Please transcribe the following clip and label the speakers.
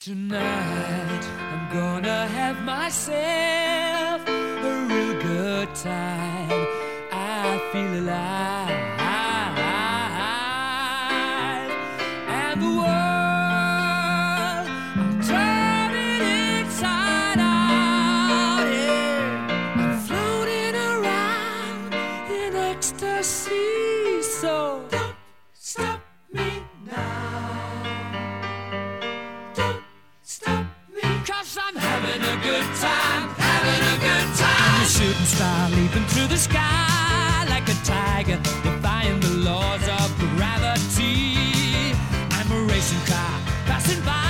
Speaker 1: Tonight I'm gonna have myself a real good time. I feel alive, and the world I'm turning inside out. Yeah, I'm floating around in ecstasy. So don't stop me now. I'm having a good time, having a good time. I'm a shooting star leaping through the sky like a tiger, defying the laws of gravity. I'm a racing car passing by.